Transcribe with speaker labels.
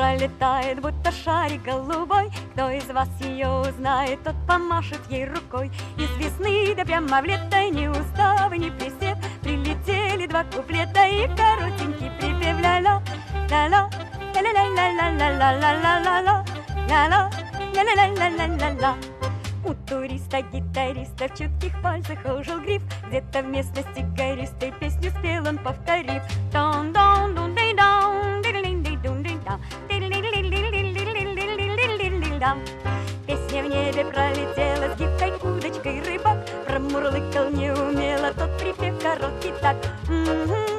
Speaker 1: пролетает, будто шарик голубой. Кто из вас ее узнает, тот помашет ей рукой. Из весны да прямо в лето, ни устав, ни присед, прилетели два куплета и коротенький припев. Ля-ля, ля-ля, ля-ля-ля-ля-ля-ля-ля-ля-ля, ля-ля, ля-ля-ля-ля-ля-ля-ля. У туриста-гитариста в чутких пальцах ожил гриф. Где-то в местности гористой песню спел он, повторив: песня в небе пролетела с гибкой удочкой рыбак. Промурлыкал неумело тот припев короткий так.